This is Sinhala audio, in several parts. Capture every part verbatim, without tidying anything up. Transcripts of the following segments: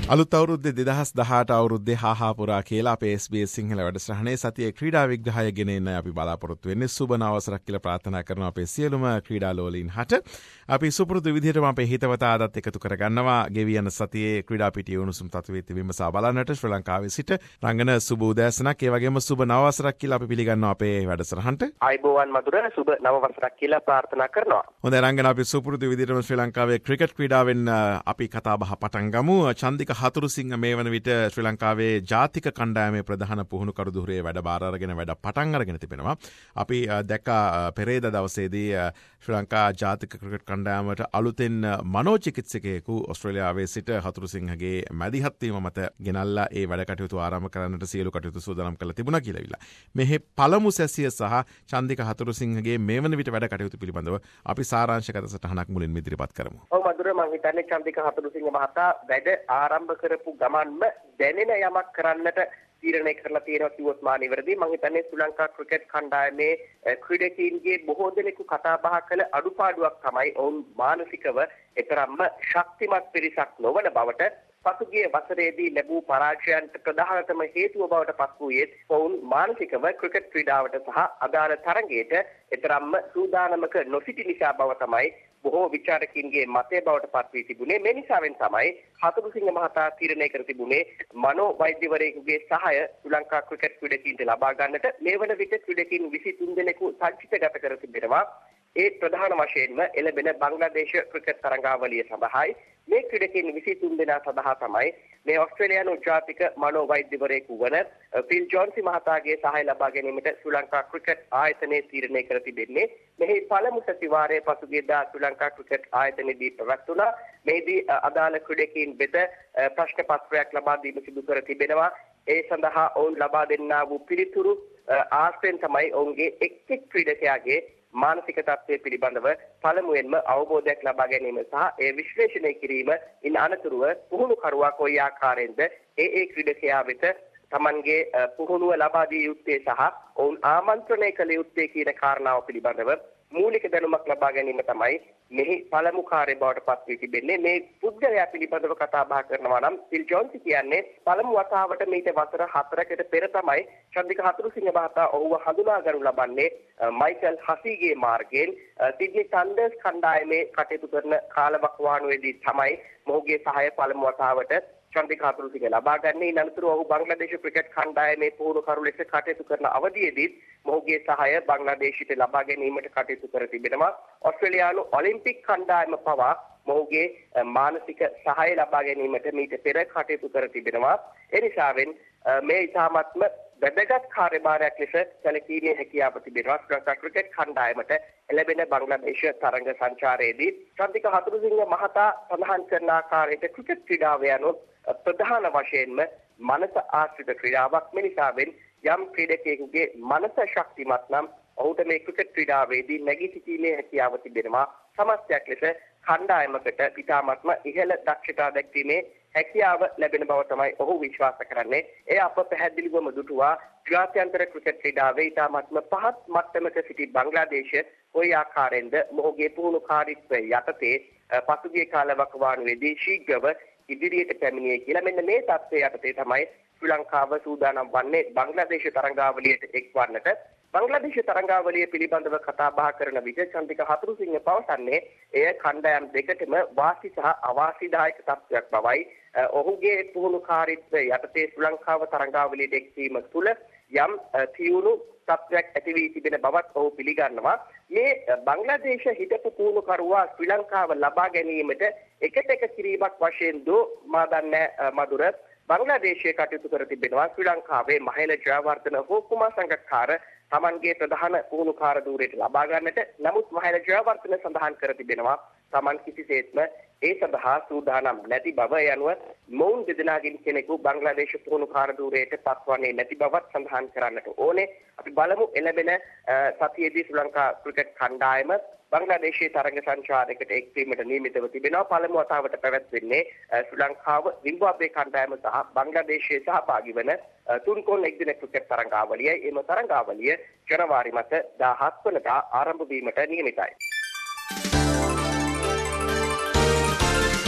අලුත් අවුරුද්දේ දෙදහස් දහඅට අවුරුද්දේ හාහා පුරා කියලා අපේ එස් බී එස් සිංහල වැඩසටහනේ සතියේ ක්‍රීඩා විග්‍රහය ගෙන එන්න අපි බලාපොරොත්තු වෙන්නේ. සුබ නව වසරක් කියලා ප්‍රාර්ථනා කරනවා අපේ සියලුම ක්‍රීඩා ලෝලීන් හට. අපි සුපුරුදු විදිහටම අපේ හිතවතා අදත් එකතු කරගන්නවා. ගෙවි යන සතියේ ක්‍රීඩා පිටියේ උණුසුම් තත්ත්වයේ විමසා බලන්නට ශ්‍රී ලංකාවේ සිට රංගන සුබ උදෑසනක්. ඒ වගේම සුබ නව වසරක් කියලා අපි පිළිගන්නවා අපේ වැඩසටහනට. ආයුබෝවන් මధుර සුබ නව වසරක් කියලා ප්‍රාර්ථනා කරනවා. හොඳයි රංගන අපි සුපුරුදු විදිහටම ශ්‍රී ලංකාවේ ක්‍රිකට් ක්‍රීඩාවෙන් අපි කතා බහ පටන් ගමු. චන්දික හතුරුසිංහ මේ වන විට ශ්‍රී ලංකාවේ ජාතික කණ්ඩායමේ ප්‍රධාන පුහුණුකරු ධුරයේ වැඩ බාර අරගෙන වැඩ පටන් අරගෙන තිබෙනවා. අපි දැක්කා පෙරේද දවසේදී ශ්‍රී ලංකා ජාතික ක්‍රිකට් කණ්ඩායමට අලුතෙන් මනෝචිකිත්සකයෙකු ඕස්ට්‍රේලියාවේ සිට හතුරුසිංහගේ මැදිහත් වීම මත ගෙනල්ලා ඒ වැඩ කටයුතු ආරම්භ කරන්නට සියලු කටයුතු සූදානම් කරලා තිබුණා කියලා විලා. මෙහි පළමු සැසිය සහ චන්දික හතුරුසිංහගේ මේ වන විට වැඩ කටයුතු පිළිබඳව අපි සාරාංශගත සටහනක් මුලින්ම ඉදිරිපත් කරමු. ඔව් මధుර මම හිතන්නේ චන්දික හතුරුසිංහ මහතා වැඩ ආරම්භ කරපු ගමන්ම දැනෙන යමක් කරන්නට තීරණය කරලා තියෙනවා කිව්වොත් මා නිවැරදි. මම හිතන්නේ ශ්‍රී ලංකා ක්‍රිකට් කණ්ඩායමේ ක්‍රීඩකීන්ගේ බොහෝ දෙනෙකු කතා බහ කළ අඩුපාඩුවක් තමයි ඔවුන් මානසිකව එතරම්ම ශක්තිමත් පිරිසක් නොවන බවට පසුගිය වසරේදී ලැබූ පරාජයන්ට ප්‍රධානතම හේතුව බවට පත් වූයේ ඔවුන් මානසිකව ක්‍රිකට් ක්‍රීඩාවට සහ අදාළ තරගයට එතරම්ම සූදානමක නොසිටි නිසා බව තමයි බොහෝ විචාරකීන්ගේ මතය බවට පත් වී තිබුණේ. මේ නිසාවෙන් තමයි හතුරුසිංහ මහතා තීරණය කර තිබුණේ මනෝ වෛද්‍යවරයෙකුගේ සහාය ශ්‍රී ලංකා ක්‍රිකට් ක්‍රීඩකීන්ට ලබා ගන්නට. මේ වන විට ක්‍රීඩකීන් විසිතුන් දෙනෙකු සංචිතගත කර තිබෙනවා. ඒ ප්‍රධාන වශයෙන්ම එළඹෙන බංග්ලාදේශ ක්‍රිකට් තරඟාවලිය සඳහායි. මේ ක්‍රීඩකීන් විසිතුන් දෙනා සඳහා තමයි මේ ඕස්ට්‍රේලියානු ජාතික මනෝ වෛද්‍යවරයෙකු වන ෆිල් ජෝන්සි මහතාගේ සහාය ලබා ගැනීමට ශ්‍රී ලංකා ක්‍රිකට් ආයතනය තීරණය කර තිබෙන්නේ. මෙහි පළමු සතිවාරයේ පසුගියදා ශ්‍රී ලංකා ක්‍රිකට් ආයතනයේදී පැවැත්වුණා. මෙහිදී අදාළ ක්‍රීඩකීන් වෙත ප්‍රශ්න පත්‍රයක් ලබා දීම සිදු කර තිබෙනවා. ඒ සඳහා ඔවුන් ලබා දෙන්නා වූ පිළිතුරු ආශ්‍රයෙන් තමයි ඔවුන්ගේ එක් එක් ක්‍රීඩකයාගේ මානසික තත්ත්වය පිළිබඳව පළමුවෙන්ම අවබෝධයක් ලබා ගැනීම සහ ඒ විශ්ලේෂණය කිරීම ඉන් අනතුරුව පුහුණුකරුවා කොයි ආකාරයෙන්ද ඒ ඒ ක්‍රීඩකයා වෙත තමන්ගේ පුහුණුව ලබා දිය යුත්තේ සහ ඔවුන් ආමන්ත්‍රණය කළ යුත්තේ කියන කාරණාව පිළිබඳව මූලික දැනුමක් ලබා ගැනීම තමයි මෙහි පළමු කාර්ය බවට පත් වී තිබෙන්නේ. මේ පුද්ගලයා පිළිබඳව කතා බහ කරනවා නම් ෆිල් ජෝන්සි කියන්නේ පළමු වතාවට මීට වසර හතරකට පෙර තමයි චන්දික හතුරුසිංහ මහතා ඔහුව හඳුනා ගනු ලබන්නේ මයිකල් හසීගේ මාර්ගයෙන්. සිඩ්නි සන්ඩර්ස් කණ්ඩායමේ කටයුතු කරන කාලවකවානුවේදී තමයි මොහුගේ සහාය පළමු වතාවට චන්දික හතුරුසිංහ ලබා ගන්නේ. ඉනතුරු ඔහු බංග්ලාදේශ ක්‍රිකට් කණ්ඩායමේ පුහුණුකරු ලෙස කටයුතු කරන අවධියේදී මොහුගේ සහාය බංග්ලාදේශයට ලබා ගැනීමට කටයුතු කර තිබෙනවා. ඕස්ට්‍රේලියානු ඔලිම්පික් කණ්ඩායම පවා මොහුගේ මානසික සහාය ලබා ගැනීමට මීට පෙර කටයුතු කර තිබෙනවා. ඒ නිසාවෙන් මේ ඉතාමත්ම වැදගත් කාර්යභාරයක් ලෙස සැලකීමේ හැකියාව තිබෙනවා ශ්‍රී ලංකා ක්‍රිකට් කණ්ඩායමට එළඹෙන බංග්ලාදේශ තරඟ සංචාරයේදී. චන්දික හතුරුසිංහ මහතා සඳහන් කරන ආකාරයට ක්‍රිකට් ක්‍රීඩාව යනු ප්‍රධාන වශයෙන්ම මනස ආශ්‍රිත ක්‍රීඩාවක්. මේ නිසාවෙන් යම් ක්‍රීඩකයෙකුගේ මනස ශක්තිමත් නම් ඔහුට මේ ක්‍රිකට් ක්‍රීඩාවේදී නැගී සිටීමේ හැකියාව තිබෙනවා. සමස්තයක් ලෙස කණ්ඩායමකට ඉතාමත්ම ඉහළ දක්ෂතා දැක්වීමේ හැකියාව ලැබෙන බව තමයි ඔහු විශ්වාස කරන්නේ. ඒ අප පැහැදිලිවම දුටුවා ජාත්‍යන්තර ක්‍රිකට් ක්‍රීඩාවේ ඉතාමත්ම පහත් මට්ටමක සිටි බංග්ලාදේශය කොයි ආකාරයෙන්ද මොහුගේ පුහුණුකාරීත්වය යටතේ පසුගිය කාලවකවානුවේදී ශීඝ්‍රව ඉදිරියට පැමිණියේ කියලා. මෙන්න මේ තත්ත්වය යටතේ තමයි ශ්‍රී ලංකාව සූදානම් වන්නේ බංග්ලාදේශ තරඟාවලියට එක්වන්නට. බංග්ලාදේශ තරඟාවලිය පිළිබඳව කතා බහ කරන විට චන්දික හතුරුසිංහ පවසන්නේ එය කණ්ඩායම් දෙකටම වාසි සහ අවාසිදායක තත්ත්වයක් බවයි. ඔහුගේ පුහුණුකාරීත්වය යටතේ ශ්‍රී ලංකාව තරඟාවලියට එක්වීම තුළ යම් තියුණු තත්ත්වයක් ඇති වී තිබෙන බවත් ඔහු පිළිගන්නවා. මේ බංග්ලාදේශ හිටපු පුහුණුකරුවා ශ්‍රී ලංකාව ලබා ගැනීමට එකට එක කිරීමක් වශයෙන් දෝ මා දන්නේ මధుර බංග්ලාදේශයේ කටයුතු කර තිබෙනවා. ශ්‍රී ලංකාවේ මහේල ජයවර්ධන හෝ කුමාර සංගක්කාර තමන්ගේ ප්‍රධාන පුහුණුකාර ධූරයට ලබා ගන්නට. නමුත් මහේල ජයවර්ධන සඳහන් කර තිබෙනවා තමන් කිසිසේත්ම ඒ සඳහා සූදානම් නැති බව. යනුව මොවුන් දෙදෙනාගෙන් කෙනෙකු බංග්ලාදේශ පුහුණුකාර ධූරයට පත්වන්නේ නැති බවත් සඳහන් කරන්නට ඕනේ. අපි බලමු එළඹෙන සතියේදී ශ්‍රී ලංකා ක්‍රිකට් කණ්ඩායම බංග්ලාදේශයේ තරඟ සංචාරයකට එක්වීමට නියමිතව තිබෙනවා. පළමු වතාවට පැවැත්වෙන්නේ ශ්‍රී ලංකාව සිම්බාබ්වේ කණ්ඩායම සහ බංග්ලාදේශයේ සහභාගී වන තුන්කොන් එක්දින ක්‍රිකට් තරඟාවලියයි. එම තරඟාවලිය ජනවාරි මාස දහහත් වනදා ආරම්භ වීමට නියමිතයි.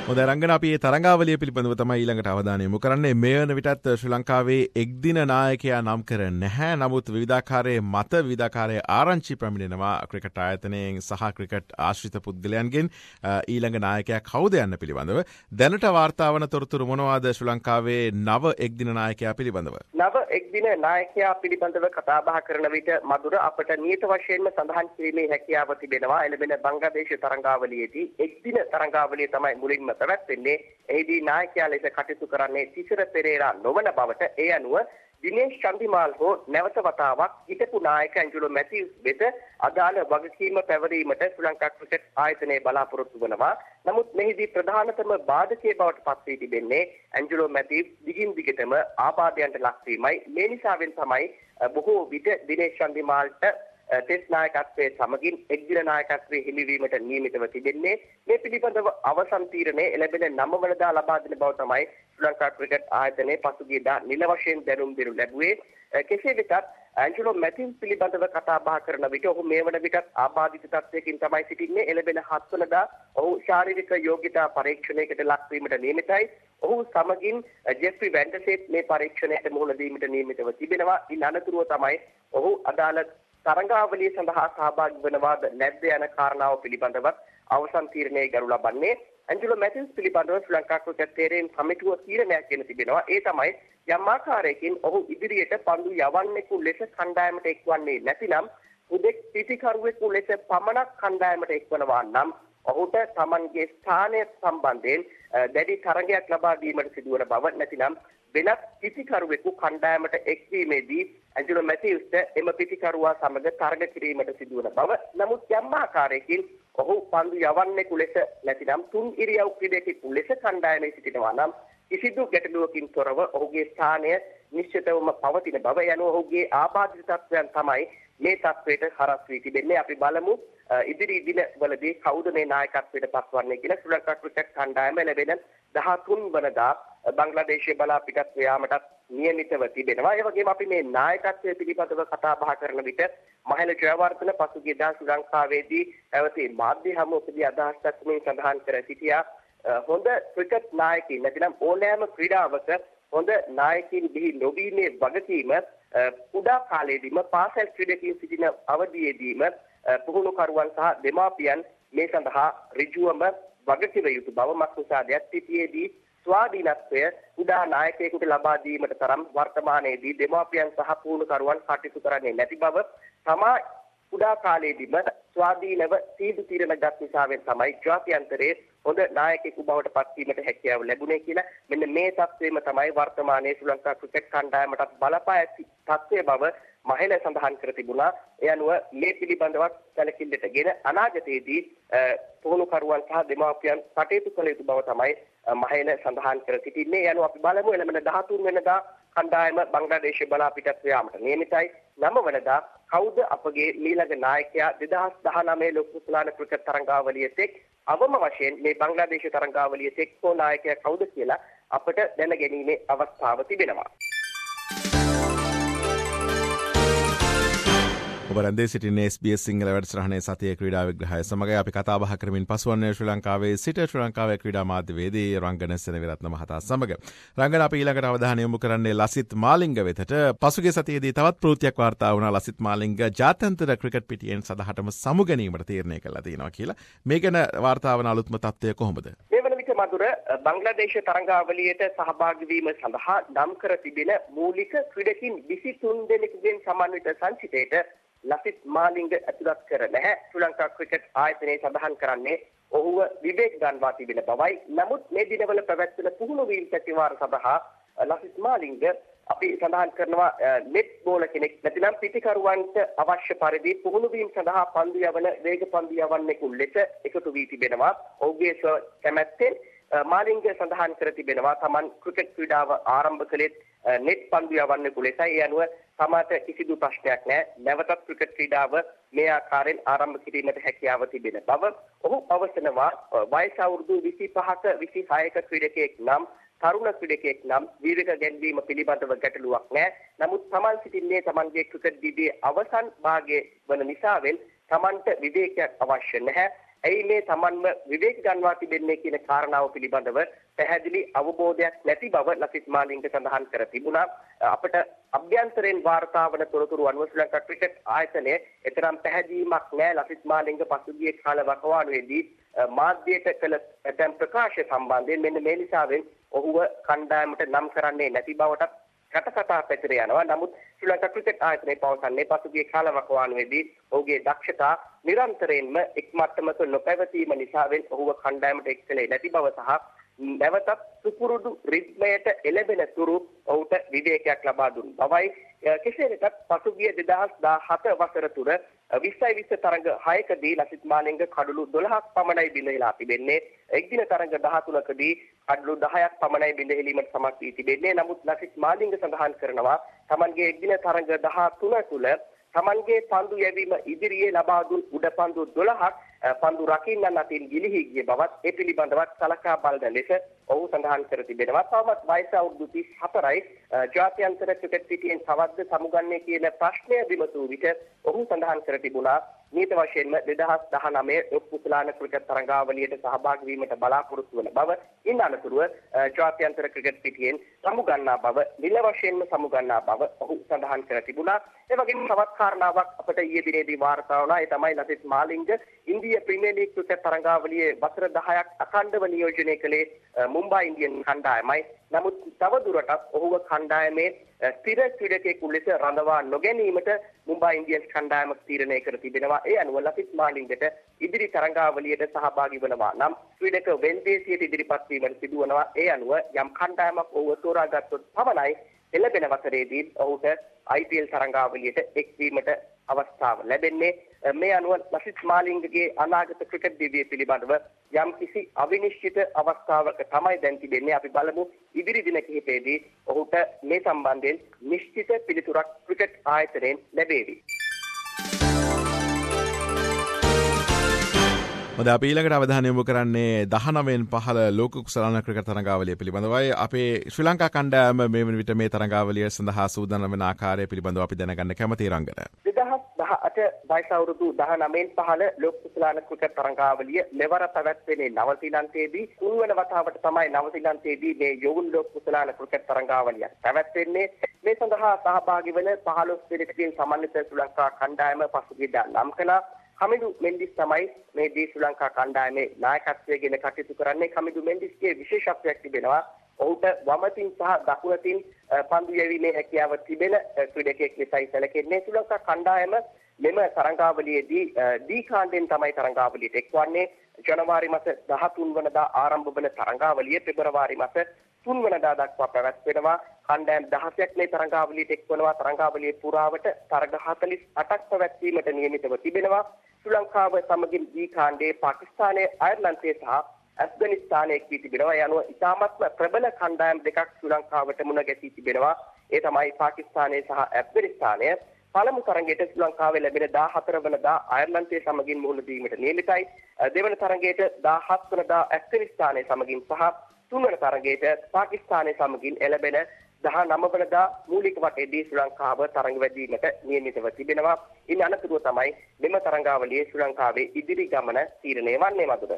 හොඳයි රංගන අපි මේ තරඟාවලිය පිළිබඳව තමයි ඊළඟට අවධානය යොමු කරන්නේ. මේ වන විටත් ශ්‍රී ලංකාවේ එක්දින නායකයා නම් කර නැහැ. නමුත් විවිධාකාරයේ මත විවිධාකාරයේ ආරංචි පැමිණෙනවා ක්‍රිකට් ආයතනයෙන් සහ ක්‍රිකට් ආශ්‍රිත පුද්ගලයන්ගෙන් ඊළඟ නායකයා කවුද යන්න පිළිබඳව. දැනට වාර්තා වන තොරතුරු මොනවාද ශ්‍රී ලංකාවේ නව එක්දින නායකයා පිළිබඳව? නව එක්දින නායකයා පිළිබඳව කතා බහ කරන විට මధుර අපට නියත වශයෙන්ම සඳහන් කිරීමේ හැකියාව තිබෙනවා. එළඹෙන බංග්ලාදේශ තරඟාවලියේදී එක්දින තරඟාවලිය තමයි මුලින්ම පැවැත්වෙන්නේ. එහිදී නායකයා ලෙස කටයුතු කරන්නේ තිසර පෙරේරා නොවන බවට ඒ අනුව දිනේෂ් චන්දිමාල් හෝ නැවත වතාවක් හිටපු නායක ඇන්ජලෝ මැතිව්ස් වෙත අදාළ වගකීම පැවරීමට ශ්‍රී ලංකා ක්‍රිකට් ආයතනය බලාපොරොත්තු වෙනවා. නමුත් මෙහිදී ප්‍රධානතම බාධකයේ බවට පත් වී තිබෙන්නේ ඇන්ජලෝ මැතිව්ස් දිගින් දිගටම ආබාධයන්ට ලක් වීමයි. මේ නිසාවෙන් තමයි බොහෝ විට දිනේෂ් චන්දිමාල්ට ටෙස්ට් නායකත්වයේ සමගින් එක්දින නායකත්වයේ හිමිවීමට නියමිතව තිබෙන්නේ. මේ පිළිබඳව අවසන් තීරණය එළඹෙන නව වනදා ලබා දෙන බව තමයි ශ්‍රී ලංකා ක්‍රිකට් ආයතනයේ පසුගියදා නිල වශයෙන් දැනුම් දෙනු ලැබුවේ. කෙසේ වෙතත් ඇන්ජලෝ මැතිව්ස් පිළිබඳව කතා බහ කරන විට ඔහු මේ වන විටත් ආබාධිත තත්ත්වයකින් තමයි සිටින්නේ. එළඹෙන හත් වනදා ඔහු ශාරීරික යෝග්‍යතා පරීක්ෂණයකට ලක්වීමට නියමිතයි. ඔහු සමගින් ජෙෆ්රි වැන්ඩර්සේත් මේ පරීක්ෂණයට මුහුණ දීමට නියමිතව තිබෙනවා. ඉන් අනතුරුව තමයි ඔහු අදාළ තරඟාවලිය සඳහා සහභාගී වනවාද නැද්ද යන කාරණාව පිළිබඳව අවසන් තීරණය ගනු ලබන්නේ. ඇන්ජලෝ මැතිව්ස් පිළිබඳව ශ්‍රී ලංකා ක්‍රිකට් තේරෙන් සමිතුව තීරණයක් ගෙන තිබෙනවා. ඒ තමයි යම් ආකාරයකින් ඔහු ඉදිරියට පන්දු යවන්නෙකු ලෙස කණ්ඩායමට එක්වන්නේ නැතිනම් උදෙක් පිටිකරුවෙකු ලෙස පමණක් කණ්ඩායමට එක්වනවා නම් ඔහුට තමන්ගේ ස්ථානය සම්බන්ධයෙන් දැඩි තරගයක් ලබා දීමට සිදුවන බව නැතිනම් වෙනත් පිටිකරුවෙකු කණ්ඩායමට එක්වීමේදී ඇන්ජලෝ මැතිව්ස්ට එම පිටිකරුවා සමග තරග කිරීමට සිදුවන බව. නමුත් යම් ආකාරයකින් ඔහු පන්දු යවන්නෙකු ලෙස නැතිනම් තුන් ඉරියව් ක්‍රීඩකයෙකු ලෙස කණ්ඩායමේ සිටිනවා නම් කිසිදු ගැටලුවකින් තොරව ඔහුගේ ස්ථානය නිශ්චිතවම පවතින බව යන ඔහුගේ ආබාධිත තත්ත්වයන් තමයි මේ තත්ත්වයට හරස් වී තිබෙන්නේ. අපි බලමු ඉදිරි දිනවලදී කවුද මේ නායකත්වයට පත්වන්නේ කියලා. ශ්‍රී ලංකා ක්‍රිකට් කණ්ඩායම ලැබෙන දහතුන් වනදා බංග්ලාදේශයේ බලා පිටත් යාමටත් නියමිතව තිබෙනවා. ඒ වගේම අපි මේ නායකත්වය පිළිබඳව කතා බහ කරන විට මහේල ජයවර්ධන පසුගියදා ශ්‍රී ලංකාවේදී පැවති මාධ්‍ය හමුවකදී අදහස් දක්වමින් සඳහන් කර සිටියා හොඳ ක්‍රිකට් නායකයින් නැතිනම් ඕනෑම ක්‍රීඩාවක හොඳ නායකයින් බිහි නොවීමේ වගකීම කුඩා කාලයේදීම පාසල් ක්‍රීඩකයින් සිටින අවධියේදීම පුහුණුකරුවන් සහ දෙමාපියන් මේ සඳහා ඍජුවම වගකිව යුතු බව මක්නිසාදයක් සිටියේදී ස්වාධීනත්වය කුඩා නායකයෙකුට ලබා දීමට තරම් වර්තමානයේදී දෙමාපියන් සහ පුහුණුකරුවන් කටයුතු කරන්නේ නැති බව තමා කුඩා කාලයේදීම ස්වාධීනව තීන්දුව తీරන ගත් නිසාවෙන් තමයි ජාත්‍යන්තරයේ හොඳ නායකයෙකු බවට පත්වීමට හැකියාව ලැබුණේ කියලා. මෙන්න මේ තත්ත්වෙම තමයි වර්තමානයේ ශ්‍රී ලංකා ක්‍රිකට් කණ්ඩායමට බලපා ඇති තත්ත්වය බව මහේල සඳහන් කර තිබුණා. ඒ අනුව මේ පිළිබඳව සැලකිල්ලටගෙන අනාගතයේදී පුහුණුකරුවන් සහ දෙමාපියන් කටයුතු කළ යුතු බව තමයි මහේල සඳහන් කර සිටින්නේ. ඒ අනුව අපි බලමු එළඹෙන දහතුන් වෙනිදා කණ්ඩායම බංග්ලාදේශයේ බලා පිටත් යාමට නියමිතයි. නව වෙනිදා කවුද අපගේ ඊළඟ නායකයා දෙදහස් දහනවය ලොකු සුලාන ක්‍රිකට් තරඟාවලියේ තෙක් අවම වශයෙන් මේ බංග්ලාදේශ තරඟාවලියේ තෙක් කෝ නායකයා කවුද කියලා අපට දැනගැනීමේ අවස්ථාව තිබෙනවා. ඔබ රැඳී සිටින්නේ එස් බී එස් සිංහල වැඩසටහනේ සතියේ ක්‍රීඩා විග්‍රහය සමග අපි කතා බහ කරමින් පසුවන්නේ ශ්‍රී ලංකාවේ සිට ශ්‍රී ලංකාවේ ක්‍රීඩා මාධ්‍යවේදී රංගන සෙනවිරත්න මහතා සමග. රංගන අපි ඊළඟට අවධානය යොමු කරන්නේ ලසිත් මාලිංග වෙතට. පසුගිය සතියේදී තවත් ප්‍රවෘත්තියක් වාර්තා වුණා ලසිත් මාලිංග ජාත්‍යන්තර ක්‍රිකට් පිටියෙන් සදහටම සමු ගැනීමට තීරණය කළා තියෙනවා කියලා. මේ ගැන වාර්තා වන අලුත්ම තත්ත්වය කොහොමද? මේ වන විට මధుර බංග්ලාදේශ තරඟාවලියට සහභාගී වීම සඳහා නම් කර තිබෙන මූලික ක්‍රීඩකින් විසිතුන් දෙනෙකුගෙන් සමන්විත සංචිතයට ලසිත් මාලිංග ඇතුළත් කර නැහැ. ශ්‍රී ලංකා ක්‍රිකට් ආයතනයේ සඳහන් කරන්නේ ඔහුව විවේක ගන්වා තිබෙන බවයි. නමුත් මේ දිනවල පැවැත්වෙන පුහුණු වීම සැටිවාර සඳහා ලසිත් මාලිංග අපි සඳහන් කරනවා නෙට් බෝල කෙනෙක් නැතිනම් පිටිකරුවන්ට අවශ්‍ය පරිදි පුහුණු වීම සඳහා පන්දු යවන වේග පන්දු යවන්නෙකු ලෙස එකතු වී තිබෙනවා. ඔහුගේ කැමැත්තෙන් මාලිංග සඳහන් කර තිබෙනවා තමන් ක්‍රිකට් ක්‍රීඩාව ආරම්භ කළේ නෙට් පන්දු යවන්නෙකු ලෙසයි. ඒ අනුව තමාට කිසිදු ප්‍රශ්නයක් නැහැ. නැවතත් ක්‍රිකට් ක්‍රීඩාව මේ ආකාරයෙන් ආරම්භ කිරීමට හැකියාව තිබෙන බව ඔහු පවසනවා. වයස අවුරුදු විසිපහක විසිහයක ක්‍රීඩකයෙක් නම් තරුණ ක්‍රීඩකයෙක් නම් විවේක ගැනීම පිළිබඳව ගැටලුවක් නැහැ. නමුත් තමන් සිටින්නේ තමන්ගේ ක්‍රිකට් දිවියේ අවසන් භාගයේ වන නිසාවෙන් තමන්ට විවේකයක් අවශ්‍ය නැහැ. ඇයි මේ Tamanම විවේක ගන්නවා තිබෙන්නේ කියන කාරණාව පිළිබඳව පැහැදිලි අවබෝධයක් නැති බව ලසිත් මාලිංග සඳහන් කර තිබුණා. අපට අභ්‍යන්තරයෙන් වාර්තා වන තොරතුරු අනුව ශ්‍රී ලංකා ක්‍රිකට් ආයතනය එතරම් පැහැදීමක් නැහැ ලසිත් මාලිංග පසුගිය කාල වකවානුවේදී මාධ්‍යයට කළ ඇතැම් ප්‍රකාශ සම්බන්ධයෙන් මෙන්න මේ නිසාවෙන් ඔහුව කණ්ඩායමට නම් කරන්නේ නැති බවට කටකතා පැතිර යනවා. නමුත් ශ්‍රී ලංකා ක්‍රිකට් ආයතනය පවසන්නේ පසුගිය කාල වකවානුවේදී ඔහුගේ දක්ෂතා නිරන්තරයෙන්ම එක් මට්ටමක නොපැවතීම නිසාවෙන් ඔහුව කණ්ඩායමට එක් කළේ නැති බව සහ නැවතත් සුපුරුදු රිද්මයට එළඹෙන තුරු ඔහුට විවේකයක් ලබා දුන් බවයි. කෙසේ වෙතත් පසුගිය දෙදහස් දහහත වසර තුර විස්සයි විස්ස තරඟ හයකදී ලසිත් මාලිංග කඩලු දොළහක් පමණයි බිඳහිලා තිබෙන්නේ. එක්දින තරඟ දහතුනකදී කඩලු දහයක් පමණයි බිඳහිලීමට සමත් වී තිබෙන්නේ. නමුත් ලසිත් මාලිංග සඳහන් කරනවා තමන්ගේ එක්දින තරඟ දහතුන තුල තමන්ගේ පන්දු යැවීම ඉදිරියේ ලබා දුන් උඩ පන්දු දොළහක් පන්දු රකින්නන් අතින් ගිලිහි ගිය බවත් ඒ පිළිබඳවත් සලකා බලන ලෙස ඔහු සඳහන් කර තිබෙනවා. තවමත් වයස අවුරුදු තිස් හතරයි. ජාත්‍යන්තර ක්‍රිකට් පිටියෙන් තවද්ද සමුගන්නේ කියන ප්‍රශ්නය විමසූ විට ඔහු සඳහන් කර තිබුණා නීත වශයෙන්ම දෙදහස් දහනවය උපුසලාන ක්‍රිකට් තරඟාවලියට සහභාගී වීමට බලාපොරොත්තු වන බව, ඉන් අනතුරුව ජාත්‍යන්තර ක්‍රිකට් පිටියෙන් සමුගන්නා බව, නිල වශයෙන්ම සමුගන්නා බව ඔහු සඳහන් කර තිබුණා. ඒ වගේම තවත් කාරණාවක් අපට ඊයේ දිනේදී වාර්තා වුණා. ඒ තමයි ලසිත් මාලිංග ඉන්දිය ප්‍රීමියර් ලීග් ක්‍රිකට් තරඟාවලියේ වසර දහයක් අඛණ්ඩව නියෝජනය කළේ මුම්බයි ඉන්දියන් කණ්ඩායමයි. නමුත් තව දුරටත් ඔහුව කණ්ඩායමේ ස්ථිර ක්‍රීඩකයෙකු ලෙස රඳවා නොගැනීමට මුම්බයි ඉන්දියන්ස් කණ්ඩායම තීරණය කර තිබෙනවා. ඒ අනුව ලසිත් මාලිංගට ඉදිරි තරඟාවලියට සහභාගී වෙනවා නම් ක්‍රීඩක වෙන්දේසියට ඉදිරිපත් වීමට සිදුවනවා. ඒ අනුව යම් කණ්ඩායමක් ඔහුව තෝරාගත්තොත් පමණයි එළඹෙන වසරේදී ඔහුට I P L තරඟාවලියට එක්වීමට අවස්ථාව ලැබෙන්නේ. මේ අනුව ලසිත් මාලිංගගේ අනාගත ක්‍රිකට් දිවිය පිළිබඳව යම් කිසි අවිනිශ්චිත අවස්ථාවක තමයි දැන් තිබෙන්නේ. අපි බලමු ඉදිරි දින කිහිපෙදී ඔහුට මේ සම්බන්ධයෙන් නිශ්චිත පිළිතුරක් ක්‍රිකට් ආයතනයෙන් ලැබේවි. හොඳයි, අපි ඊළඟට අවධානය යොමු කරන්නේ දහනවයෙන් පහළ ලෝක කුසලාන ක්‍රිකට් තරඟාවලිය පිළිබඳවයි. අපේ ශ්‍රී ලංකා කණ්ඩායම මේ වන විට මේ තරඟාවලිය සඳහා සූදානම් වන ආකාරය පිළිබඳව අපි දැනගන්න කැමතියි රංගන. දෙදහස් දහඅට වයස අවුරුදු දහනවයෙන් පහළ ලෝක කුසලාන ක්‍රිකට් තරඟාවලිය මෙවර පැවැත්වෙන්නේ නවසීලන්තයේදී. තුන්වන වතාවට තමයි නවසීලන්තයේදී මේ යොවුන් ලෝක කුසලාන ක්‍රිකට් තරඟාවලිය පැවැත්වෙන්නේ. මේ සඳහා සහභාගී වන පහළොස් දෙනෙකුගෙන් සමන්විත ශ්‍රී ලංකා කණ්ඩායම පසුගියදා නම් කළා. කමිදු මෙන්ඩිස් තමයි මේ දී ශ්‍රී ලංකා කණ්ඩායමේ නායකත්වයේ ගෙන කටයුතු කරන්නේ. කමිදු මෙන්ඩිස්ගේ විශේෂත්වයක් තිබෙනවා. ඔහුට වමතින් සහ දකුණතින් පන්දු යැවීමේ හැකියාව තිබෙන ක්‍රීඩකයෙක් ලෙසයි සැලකෙන්නේ. ශ්‍රී ලංකා කණ්ඩායම මෙම තරඟාවලියේදී දී කාණ්ඩයෙන් තමයි තරඟාවලියට එක්වන්නේ. ජනවාරි මාස දහතුන් වනදා ආරම්භ වන තරඟාවලිය පෙබරවාරි මාස තුන් වනදා දක්වා පැවැත්වෙනවා. කණ්ඩායම් දහසක් මේ තරඟාවලියට එක්වනවා. තරඟාවලියේ පුරාවට තරඟ හතළිස් අටක් පැවැත්වීමට නියමිතව තිබෙනවා. ශ්‍රී ලංකාව සමගින් දී කාණ්ඩයේ පාකිස්තානයේ, අයර්ලන්තයේ සහ ඇෆ්ගනිස්තානයේ එක් වී තිබෙනවා. ඒ අනුව ඉතාමත්ම ප්‍රබල කණ්ඩායම් දෙකක් ශ්‍රී ලංකාවට මුණ ගැසී තිබෙනවා. ඒ තමයි පාකිස්තානය සහ ඇෆ්ගනිස්තානය. පළමු තරඟයට ශ්‍රී ලංකාවේ ලැබෙන දාහතර වනදා අයර්ලන්තයේ සමගින් මුහුණ දීමට නියමිතයි. දෙවන තරඟයට දාහත් වනදා ඇෆ්ගනිස්තානයේ සමගින් සහ තුන්වන තරඟයට පාකිස්තානයේ සමගින් එළඹෙන දහනව වනදා මූලික වටේදී ශ්‍රී ලංකාව තරඟ වැදීමට නියමිතව තිබෙනවා. ඉන් අනතුරුව තමයි මෙම තරඟාවලියේ ශ්‍රී ලංකාවේ ඉදිරි ගමන තීරණය වන්නේ මදුද.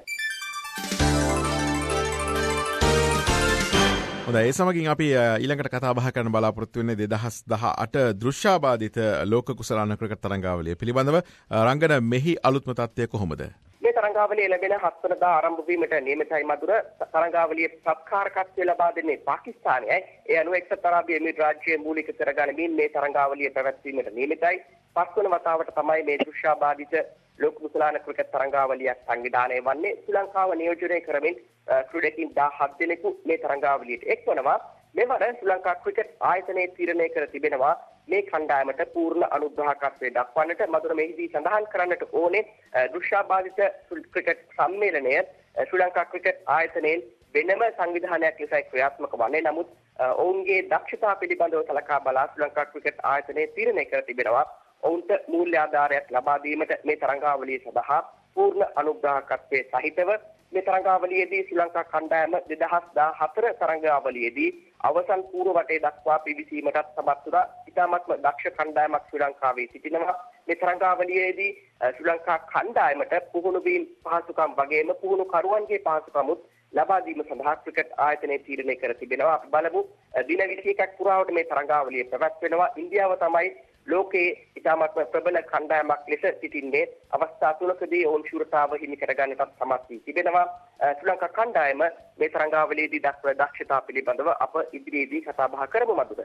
හොඳයි, ඒ සමගින් අපි ඊළඟට කතා බහ කරන්න බලාපොරොත්තු වෙන්නේ දෙදහස් දහඅට දෘශ්‍යාබාධිත ලෝක කුසලාන ක්‍රිකට් තරඟාවලිය පිළිබඳව. රංගන, මෙහි අලුත්ම තත්ත්වය කොහොමද? මේ තරඟාවලිය ලැබෙන හත් වනදා ආරම්භ වීමට නියමිතයි මදුර. තරඟාවලියේ සත්කාරකත්වය ලබා දෙන්නේ පාකිස්තානයයි. ඒ අනුව එක්සත් අරාබි එමිරේට් රාජ්‍යයේ මූලික කරගනිමින් මේ තරඟාවලිය පැවැත්වීමට නියමිතයි. පස්වන වතාවට තමයි මේ දෘශ්‍යාබාධිත ලෝක කුසලාන ක්‍රිකට් තරඟාවලියක් සංවිධානය වන්නේ. ශ්‍රී ලංකාව නියෝජනය කරමින් ක්‍රීඩකින් දහහත් දෙනෙකු මේ තරඟාවලියට එක්වනවා. මෙවර ශ්‍රී ලංකා ක්‍රිකට් ආයතනයේ තීරණය කර තිබෙනවා මේ කණ්ඩායමට පූර්ණ අනුග්‍රහකත්වය දක්වන්නට. මధుර මෙහිදී සඳහන් කරන්නට ඕනේ දෘශ්‍යාබාධිත ක්‍රිකට් සම්මේලනය ශ්‍රී ලංකා ක්‍රිකට් ආයතනයෙන් වෙනම සංවිධානයක් ලෙසයි ක්‍රියාත්මක වන්නේ. නමුත් ඔවුන්ගේ දක්ෂතා පිළිබඳව සලකා බලා ශ්‍රී ලංකා ක්‍රිකට් ආයතනයේ තීරණය කර තිබෙනවා ඔවුන්ට මූල්‍ය ආධාරයක් ලබා දීමට මේ තරඟාවලිය සඳහා පූර්ණ අනුග්‍රහකත්වයේ සහිතව මේ තරඟාවලියේදී ශ්‍රී ලංකා කණ්ඩායම දෙදහස් දහහතර තරඟාවලියේදී අවසන් පූර්ව වටේ දක්වා පිවිසීමටත් සමත් වුණා. ඉතාමත්ම දක්ෂ කණ්ඩායමක් ශ්‍රී ලංකාවේ සිටිනවා. මේ තරඟාවලියේදී ශ්‍රී ලංකා කණ්ඩායමට පුහුණු වීම පහසුකම් වගේම පුහුණු කරුවන්ගේ පහසුකමුත් ලබා දීම සඳහා ක්‍රිකට් ආයතනය තීරණය කර තිබෙනවා. අපි බලමු දින විසි එකක් පුරාවට මේ තරඟාවලිය පැවැත්වෙනවා. ඉන්දියාව තමයි ලෝකයේ ඉතාමත්ම ප්‍රබල කණ්ඩායමක් ලෙස සිටින්නේ. අවස්ථා තුනකදී ඔවුන් ශූරතාව හිමි කරගන්නට සමත් වී තිබෙනවා. ශ්‍රී ලංකා කණ්ඩායම මේ තරඟාවලියේදී දක්වන දක්ෂතා පිළිබඳව අප ඉදිරියේදී කතා බහ කරමු මధుර.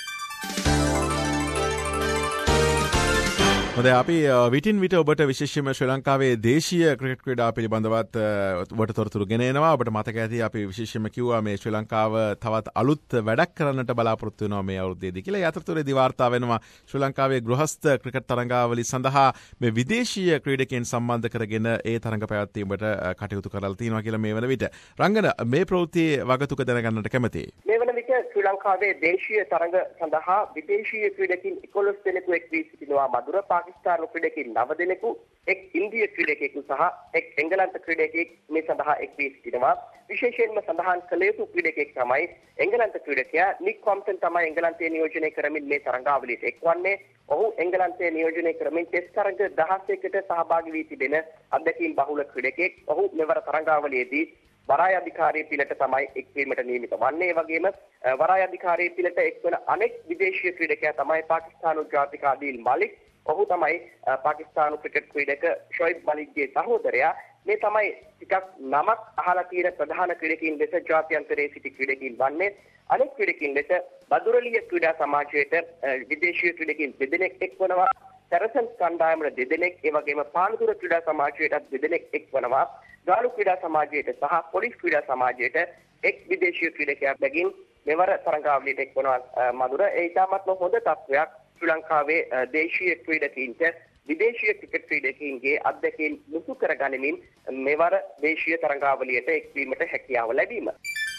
හොඳයි අපි විටින් විට ඔබට විශේෂයෙන්ම ශ්‍රී ලංකාවේ දේශීය ක්‍රිකට් ක්‍රීඩා පිළිබඳවත් ඔබට තොරතුරු ගෙන එනවා. ඔබට මතක ඇති අපි විශේෂයෙන්ම කිව්වා මේ ශ්‍රී ලංකාව තවත් අලුත් වැඩක් කරන්නට බලාපොරොත්තු වෙනවා මේ අවුරුද්දේදී කියලා. ඒ අතරතුරේදී වාර්තා වෙනවා ශ්‍රී ලංකාවේ ගෘහස්ත ක්‍රිකට් තරඟාවලි සඳහා මේ විදේශීය ක්‍රීඩකයන් සම්බන්ධ කරගෙන ඒ තරඟ පැවැත්වීමට කටයුතු කරලා තියෙනවා කියලා මේ වන විට. රංගන මේ ප්‍රවෘත්තියේ වගතුක දැනගන්නට කැමතියි. මේ වන විට ශ්‍රී ලංකාවේ දේශීය තරඟ සඳහා විදේශීය ක්‍රීඩකින් එකොළොස් දෙනෙකු එක් වී සිටිනවා. මధుර පාකිස්තාන ක්‍රීඩකයන් නව දෙනෙකු, එක් ඉන්දිය ක්‍රීඩකයෙකු සහ එක් එංගලන්ත ක්‍රීඩකයෙක් මේ සඳහා එක් වී සිටිනවා. විශේෂයෙන්ම සඳහන් කළ යුතු ක්‍රීඩකයෙක් තමයි එංගලන්ත ක්‍රීඩකයා නික් කොම්ප්ටන් තමයි එංගලන්තයේ නියෝජනය කරමින් මේ තරඟාවලියට එක්වන්නේ. ඔහු එංගලන්තයේ නියෝජනය කරමින් ටෙස්ට් තරඟ දහසකට සහභාගී වී තිබෙන අධ්‍යක්ෂින් බහුල ක්‍රීඩකයෙක්. ඔහු මෙවර තරඟාවලියේදී වරාය අධිකාරිය පිළට තමයි එක්වීමට නියමිත වන්නේ. ඒ වගේම වරාය අධිකාරිය පිළට එක්වන අනෙක් විදේශීය ක්‍රීඩකයා තමයි පාකිස්තානු ජාතික ආදිල් මලික්. ඔහු තමයි පාකිස්තානු ක්‍රිකට් ක්‍රීඩක ෂොයිබ් මලික්ගේ සහෝදරයා. මේ තමයි ටිකක් නමක් අහලා තියෙන ප්‍රධාන ක්‍රීඩකයින් ලෙස ජාත්‍යන්තරයේ සිටි ක්‍රීඩකයින් වන්නේ. අනෙක් ක්‍රීඩකයින් ලෙස බදුරලිය ක්‍රීඩා සමාජයට විදේශීය ක්‍රීඩකයින් දෙදෙනෙක් එක්වනවා. ටෙරසන් කණ්ඩායමට දෙදෙනෙක්, ඒ වගේම පානදුර ක්‍රීඩා සමාජයට දෙදෙනෙක් එක්වනවා. ගාලු ක්‍රීඩා සමාජයට සහ පොලිස් ක්‍රීඩා සමාජයට එක් විදේශීය ක්‍රීඩකයෙක් බැගින් මෙවර තරඟාවලියට එක්වනවා. මధుර ඒ ඉතාමත්ම හොඳ තත්ත්වයක් ශ්‍රී ලංකාවේ දේශීය ක්‍රීඩකයින්ට විදේශීය ක්‍රිකට් ක්‍රීඩකයින්ගේ අත්දැකීම් මුසු කර ගනිමින් මෙවර දේශීය තරඟාවලියට එක්වීමට හැකියාව ලැබීම.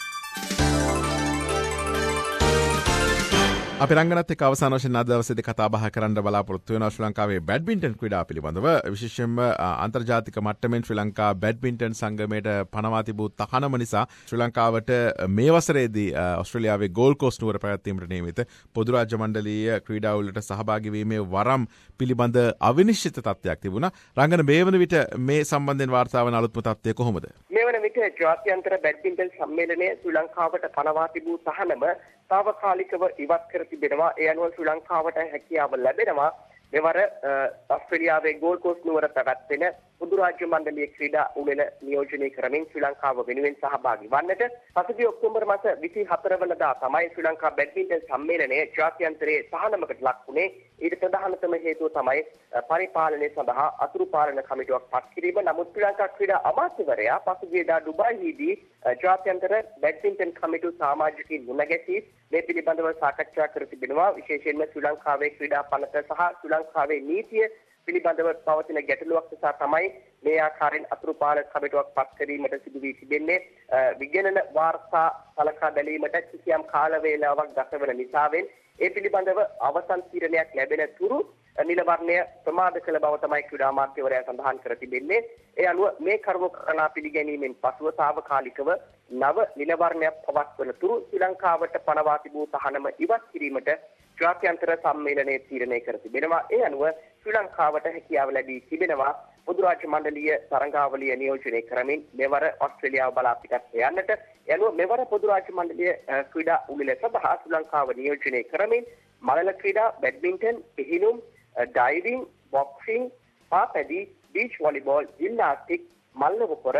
අපි රංගනත් එක්ක අවසාන වශයෙන් අද දවසේදී කතා බහ කරන්න බලාපොරොත්තු වෙනවා ශ්‍රී ලංකාවේ බැඩ්මින්ටන් ක්‍රීඩා පිළිබඳව. විශේෂයෙන්ම අන්තර්ජාතික මට්ටමින් ශ්‍රී ලංකා බැඩ්මින්ටන් සංගමයට පනවා තිබූ තහනම නිසා ශ්‍රී ලංකාවට මේ වසරේදී ඕස්ට්‍රේලියාවේ ගෝල්ඩ් කෝස්ට් නුවර පැවැත්වීමට නියමිත පොදු රාජ්‍ය මණ්ඩලීය ක්‍රීඩාවලට සහභාගී වීමේ වරම් පිළිබඳ අවිනිශ්චිත තත්ත්වයක් තිබුණා. රංගන මේ වන විට මේ සම්බන්ධයෙන් වාර්තා වන අලුත්ම තත්ත්වය කොහොමද? මේ වන විට ජාත්‍යන්තර බැඩ්මින්ටන් සම්මේලනයේ ශ්‍රී ලංකාවට පනවා තිබූ තහනම තාවකාලිකව ඉවත් කර තිබෙනවා. ඒ අනුව ශ්‍රී ලංකාවට හැකියාව ලැබෙනවා මෙවර ඕස්ට්‍රේලියාවේ ගෝල්ඩ් කෝස්ට් නුවර පැවැත්වෙන පොදු රාජ්‍ය මණ්ඩලීය ක්‍රීඩා උළෙල නියෝජනය කරමින් ශ්‍රී ලංකාව වෙනුවෙන් සහභාගී වන්නට. පසුගිය ඔක්තෝබර් මාස විසි හතර වනදා තමයි ශ්‍රී ලංකා බැඩ්මින්ටන් සම්මේලනයේ ජාත්‍යන්තරයේ තහනමකට ලක් වුණේ. ඊට ප්‍රධානතම හේතුව තමයි පරිපාලනය සඳහා අතුරු පාලන කමිටුවක් පත් කිරීම. නමුත් ශ්‍රී ලංකා ක්‍රීඩා අමාත්‍යවරයා පසුගියදා ඩුබායිදී ජාත්‍යන්තර බැඩ්මින්ටන් කමිටු සමාජිකින් මුණ ගැසී මේ පිළිබඳව සාකච්ඡා කර තිබෙනවා. විශේෂයෙන්ම ශ්‍රී ලංකාවේ ක්‍රීඩා පනත සහ ශ්‍රී ලංකාවේ නීතිය පිළිබඳව පවතින ගැටලුවක් නිසා තමයි මේ ආකාරයෙන් අතුරු පාලන කමිටුවක් පත් කිරීමට සිදු වී තිබෙන්නේ. විගණන වාර්තා සලකා බැලීමට කිසියම් කාල වේලාවක් ගත වන නිසාවෙන් ඒ පිළිබඳව අවසන් තීරණයක් ලැබෙන තුරු නිල වර්ණය ප්‍රමාද කළ බව තමයි ක්‍රීඩා අමාත්‍යවරයා සඳහන් කර තිබෙන්නේ. ඒ අනුව මේ කරුණු කරනා පිළිගැනීමෙන් පසුව తాවකාලිකව නව නිල වර්ණයක් පවත්වන තුරු ශ්‍රී ලංකාවට පනවා තිබූ තහනම ඉවත් කිරීමට ජාත්‍යන්තර සම්මේලනයේ තීරණය කර තිබෙනවා. ඒ අනුව ශ්‍රී ලංකාවට හැකියාව ලැබී තිබෙනවා පොදු රාජ්‍ය මණ්ඩලීය තරඟාවලිය නියෝජනය කරමින් මෙවර ඕස්ට්‍රේලියාව බලා පිටත් යන්නට. ඒ අනුව මෙවර පොදු රාජ්‍ය මණ්ඩලීය ක්‍රීඩා උළෙල සඳහා ශ්‍රී ලංකාව නියෝජනය කරමින් මලල ක්‍රීඩා, බැඩ්මින්ටන්, පිහිනුම්, ඩයිවිං, බොක්සිං, පාපැදි, බීච් වොලිබෝල්, ජිම්නාස්ටික්, මල්ලව පොර,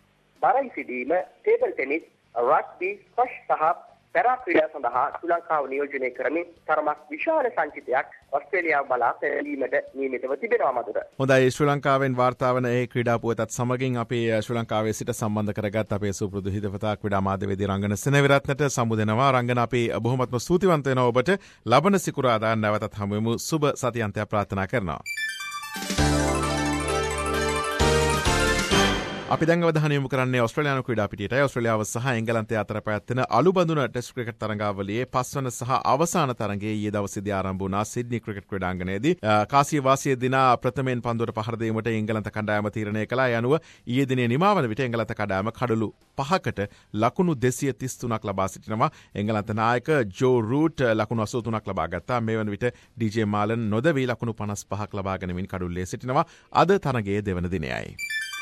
බරයි සිදීම, ටේබල් ටෙනිස්, රග්බි, ස්ක්වෂ් සහ පැරා ක්‍රීඩා සඳහා ශ්‍රී ලංකාව නියෝජනය කරමින් තරමක් විශාල සංචිතයක් ඕස්ට්‍රේලියාව බලා පැනීමට නියමිතව තිබෙනවා මధుර. හොඳයි, ශ්‍රී ලංකාවෙන් වාර්තා වන ඒ ක්‍රීඩා පුවතත් සමගින් අපි ශ්‍රී ලංකාවේ සිට සම්බන්ධ කරගත් අපේ සුපුරුදු හිතවතා ක්‍රීඩා මාධ්‍යවේදී රංගන සෙනවිරත්නට සමුදෙනවා. රංගන අපි බොහොමත්ම ස්තුතිවන්ත වෙනවා ඔබට. ලබන සිකුරාදා නැවතත් හමු වෙමු. සුබ සතියන්තයක් ප්‍රාර්ථනා කරනවා. අපි දැන් අවධානය යොමු කරන්නේ ඕස්ට්‍රේලියානු ක්‍රීඩා පිටියටයි. ඕස්ට්‍රේලියාව සහ එංගලන්තය අතර පැවැත්වෙන අලුබඳුන ටෙස්ට් ක්‍රිකට් තරඟාවලියේ පස්වන සහ අවසාන තරඟයේ ඊයේ දවසේදී ආරම්භ වුණා සිඩ්නි ක්‍රිකට් ක්‍රීඩාංගණයේදී. කාසිය වාසිය දිනා ප්‍රථමයෙන් පන්දුවට පහර දීමට එංගලන්ත කණ්ඩායම තීරණය කළා. ඒ අනුව ඊයේ දිනේ නිමාවන විට එංගලන්ත කණ්ඩායම කඩලු පහකට ලකුණු දෙසිය තිස් තුනක් ලබා සිටිනවා. එංගලන්ත නායක ජෝ රූට් ලකුණු අසූ තුනක් ලබා ගත්තා. මේ වන විට ඩීජේ මාලන් නොදවී ලකුණු පනස් පහක් ලබා ගැනීමෙන් කඩුල්ලේ සිටිනවා. අද තරගයේ දෙවන දිනයයි.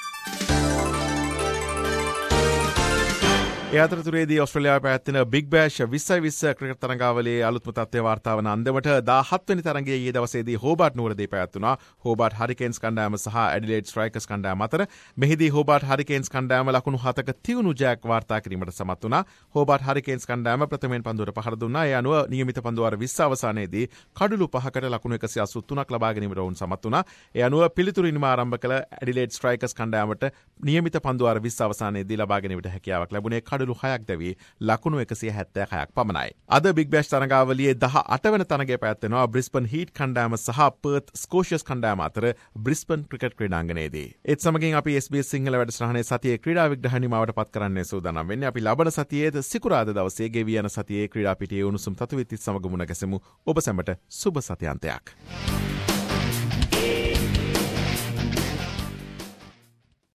ඒ අතරතුරේදී ඕස්ට්‍රේලියාව පැවැත්වෙන බිග් බෑෂ් විස්සයි විස්ස ක්‍රිකට් තරඟාවලියේ අලුත්ම තත්ත්වය වාර්තා වන අන්දමට දාහත් වෙනි තරඟයේ ඊයේ දවසේදී හෝබාට් නුවරදී පැවැත්වුණා. හෝබාට් හරිකේන්ස් කණ්ඩායම සහ ඇඩිලේඩ් ස්ට්‍රයිකර්ස් කණ්ඩායම අතර. මෙහිදී හෝබාට් හරිකේන්ස් කණ්ඩායම ලකුණු හතක තියුණු ජයක් වාර්තා කිරීමට සමත් වුණා. හෝබාට් හරිකේන්ස් කණ්ඩායම ප්‍රථමයෙන් පන්දුවට පහර දුන්නා. ඒ අනුව නියමිත පන්දුවාර විස්ස අවසානයේදී කඩලු පහකට ලකුණු එකසිය අසූ තුනක් ලබා ගැනීමට ඔවුන් සමත් වුණා. ඒ අනුව පිළිතුරු ඉනිම ආරම්භ කළ ඇඩිලේඩ් ස්ට්‍රයිකර්ස් කණ්ඩායමට නියමිත පන්දුවාර විස්ස අවසානයේදී ලබා ගැනීමට හැකියාවක් ලැබුණේ කඩලු හයක් දැවී ලකුණු එකසිය හැත්තෑ හයක් පමණයි. අද බිග් බෑෂ් තරඟාවලියේ දහ අට වන තරගය පැවැත්වෙනවා බ්‍රිස්බන් හීට් කණ්ඩායම සහ පර්ත් ස්කෝෂියස් කණ්ඩායම අතර බ්‍රිස්බන් ක්‍රිකට් ක්‍රීඩාංගණයේදී. ඒත් සමගින් අපි එස් බී එස් සිංහල වැඩසටහනේ සතියේ ක්‍රීඩා විග්‍රහ නිමාවට පත් කරන්න සූදානම් වෙන්නේ. අපි ලබන සතියේද සිකුරාදා දවසේ ගෙවී යන සතියේ ක්‍රීඩා පිටියේ උණුසුම් තතුවිතිත් සමග මුණ ගැසෙමු. ඔබ සැමට සුබ සතියාන්තයක්.